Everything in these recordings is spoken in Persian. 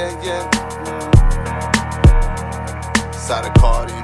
سر کاری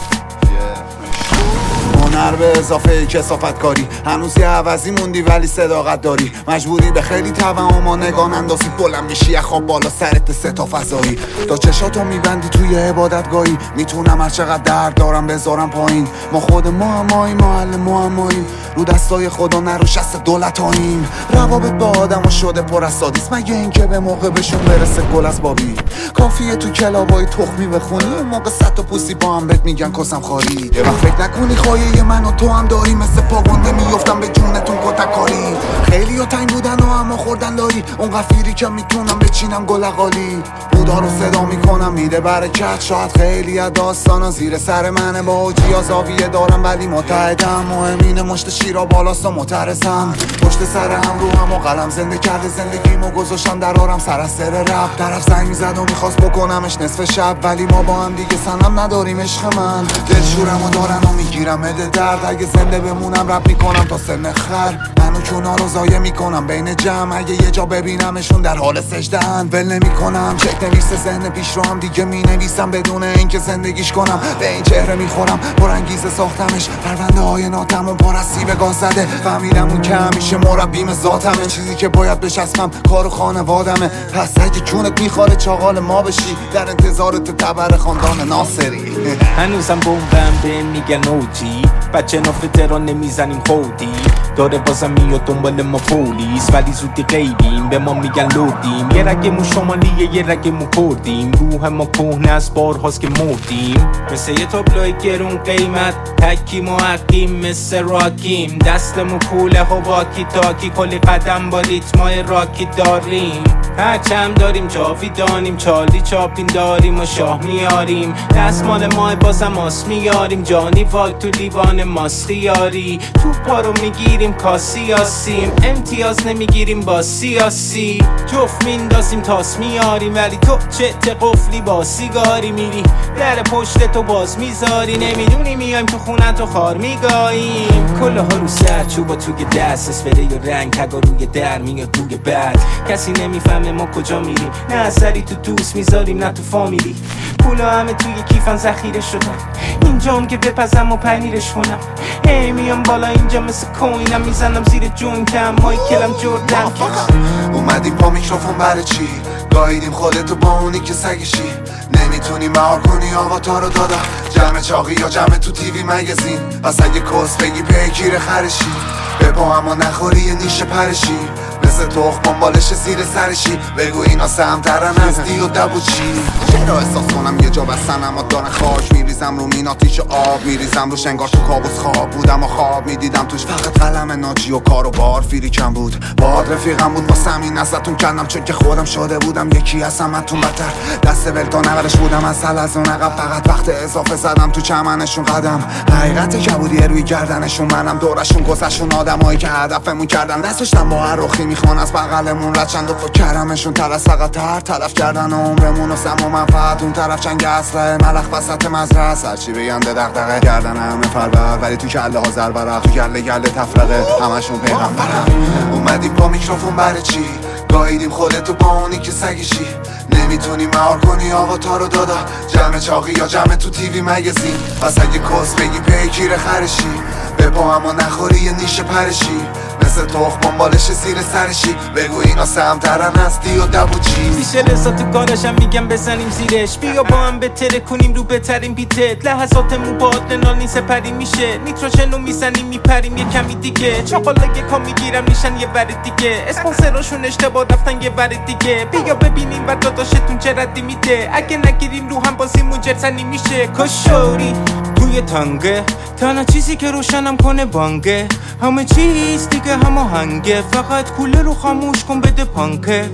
هنر به اضافه کثافت کاری. هنوز یه عوضی موندی ولی صداقت داری. مجبوری به خیلی توهم و نگاه اندازی. بلند میشی از خواب بالا سرت سه تا فضایی. تا چشاتو میبندی توی عبادتگاهی. میتونم هر چقدر درد دارم بذارم پایین. ما خود معماییم، محل معماییم. رو دستای خدا نه رو شست دولتاییم. روابط با آدمو شده پر از سادیسم. مگه اینکه به موقع بهشون برسه گل از بابی. کافیه تو کلابای تخمی بخونی. اون موقع صد تا پوسی با هم بهت میگن کسم خاری. یه وقت فکر نکنی خواهی من و تو هم داری. مثل پاگونده میفتم به جونتون کتکاری. خیلی ها تنگ بودن و اما خوردن داری. اون غفیری که میتونم بچینم گلقالی. بودا رو صدا میکنم میده برکت. شاید خیلی از داستانا زیر سر منه. با اوجی ها زاویه دارم ولی متحدم. مهمینه مشت شیرا بالاست و معترضم. پشت سر هم رو هم و قلم زنده کرده زندگیمو گذاشتم در آرم سر از سر رپ. طرف زنگ میزد و میخواست بکنمش نصف شب. ولی ما با هم دیگه سنم نداریم عشق من. دلشورمو دارن و میگیرم مده درد. اگه زنده بمونم رپ میکنم تا سن خر. منو چونا رو زایه میکنم بین جمع. اگه یه جا ببینمشون در حال سجده‌ان ول نمیکنم. چک نویس ذهن پیش رو هم دیگه مینویسم بدون اینکه زندگیش کنم. به این چهره میخورم پر انگیزه ساختمش. پرونده های ناتمام پر از سیب گاز زده. فهمیدم اون که همیشه مربیم ذاتمه. چیزی که باید بچسبم کارو خانوادمه. پس اگه جونت میخواره چاغال ما بشی. در انتظارت تبر خاندان ناصری. هنوزم بومبم به میگن اوجی. بچه نافته را نمیزنیم خودی. داره بازم میاد دنبال ما پولیس. ولی زودی غیبیم به ما میگن لودیم. یه رگمون شمالیه یه رگمون کردیم. روح ما کهنه از بارهاست که مردیم. مثل یه تابلوی گرون قیمت حکیم و حکیم مثل راکیم. دستمون کوله و واکی تاکی. کلی قدم با ریتمای راکی داریم. هرچم داریم جاویدانیم. چالی چاپین داریم و شاه میاریم. دستمال ما بازم آس میاریم. جانی واک تو لیوان ماست خیاری. توپا رو میگیریم کاسیاسیم. امتیاز نمیگیریم با سیاسی. جفت میندازیم تاس میاریم. ولی تو چه قفلی با سیگاری میری. در پشت تو باز میذاری. نمیدونی میایم تو خونه تو خار میگاییم. کله ها رو سر چوبا توی دست. اسپری و رنگ تگا روی در میاد توی بعد. کسی نمیفهمه ما کجا میریم. نه اثری تو دوست میذاریم نه تو فامیلی. پولا همه توی کیفن ذخیره شدن. اینجام که بپزم و پنیرش کنم. هی میام بالا اینجا مثل کوینم. میزنم زیر جوینتم مایکلم جردن. اومدیم با میکروفون برای چی؟ گاییدیم خودتو با اونی که سگشی. نمیتونی مهار کنی آواتار رو دادا. جمع چاقی یا جمع تو تیوی مگزین. پس اگه کس بگی پیگیر خرشی. به با اما نخوری یه نیشه پرشی. مثل تخم بمبالش زیر سرشی. بگو اینا سمترن از دی و دبو چی. چرا احساس کنم یه جا بستن اما دارن خاک. میریزم رو میناتیش آب. میریزم رو شنگار تو کابوس خواب بودم و خواب میدیدم توش. فقط قلم ناجی و کار و بار فیری کم بود. باد رفیقم بود واسه همین ازتون کردم. چون که خودم شده بودم یکی از همتون بدتر. دست ولتا نورش بودم از اون عقب. فقط وقت اضافه زدم تو چمنشون قدم. حقیقت کبودیه روی گردنشون. منم دورشون گذشون. آدمایی که هدفمون کردن. دستشتم با هر رخی میخوان از بغلمون رد چند و فکر کردمشون. تر فقط تلف کردن عمرمون و سم و منفعت. اون طرف چنگ اسلحه ملخ وسط مزرعه. هرچی بگن دغدغه کردن همه فربر. ولی تو کله ها زرورق. تو گله تفرقه همشون پیغمبرم. اومدیم با میکروفون برای چی؟ گاییدیم خودتو با اونی که سگشی. نمیتونی مهار کنی آواتار رو دادا. جمع چاقی یا جمع تو تیوی مگزین. پس اگه کس بگی پیگیر خرشی. به پا اما نخوری یه نیشه پرشی. مثل تخم بمبالش زیر سرشی. بگو اینا سمترن از دی و دبو چی. میشه رسا تو کارشم میگم بزنیم زیرش. بیا با هم بتره کنیم رو بترین بیتت. لحظاتمون با آدرنال نی سپری میشه. نیتروژنو میزنیم میپریم یه کمی دیگه. چاقالا یکا میگیرم میشن یه ور دیگه. اسپانسراشون اشتباه رفتن یه ور دیگه. بیا ببینیم و داداشتون چه ردی میده. اگه نگیریم رو هم بازیمون جرسنی میشه. کشوری توی تانگه. تنها چیزی که روشنم کنه بانگه. همه چیز دیگه هماهنگه. فقط کوله رو خاموش کن بده پانکه.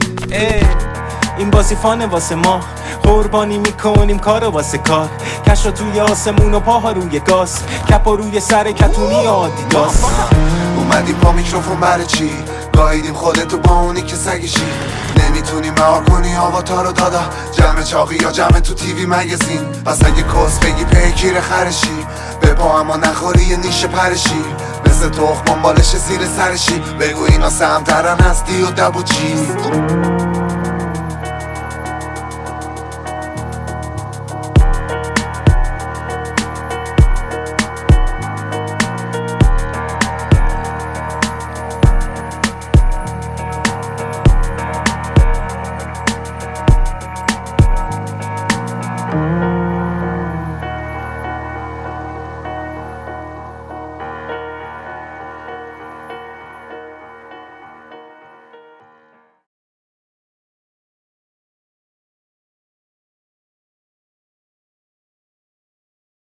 این بازی فانه واسه ما. قربانی میکنیم کارو واسه کار. کشو توی آسمون و پاها روی گاز. کپا روی سر کتونی آدیداس. اومدیم با میکروفون برای چی؟ گاییدیم خودتو با اونی که سگشی. نمیتونی مهار کنی آواتار رو دادا. جمع چاقی یا جمع تو تیوی مگزین. پس اگه کس بگی پیگیر خرشی. به پا اما نخوری یه نیشه پرشی. مثل تخم بمبالش زیر سرشی. بگو اینا سمترن از دی و دبو چی.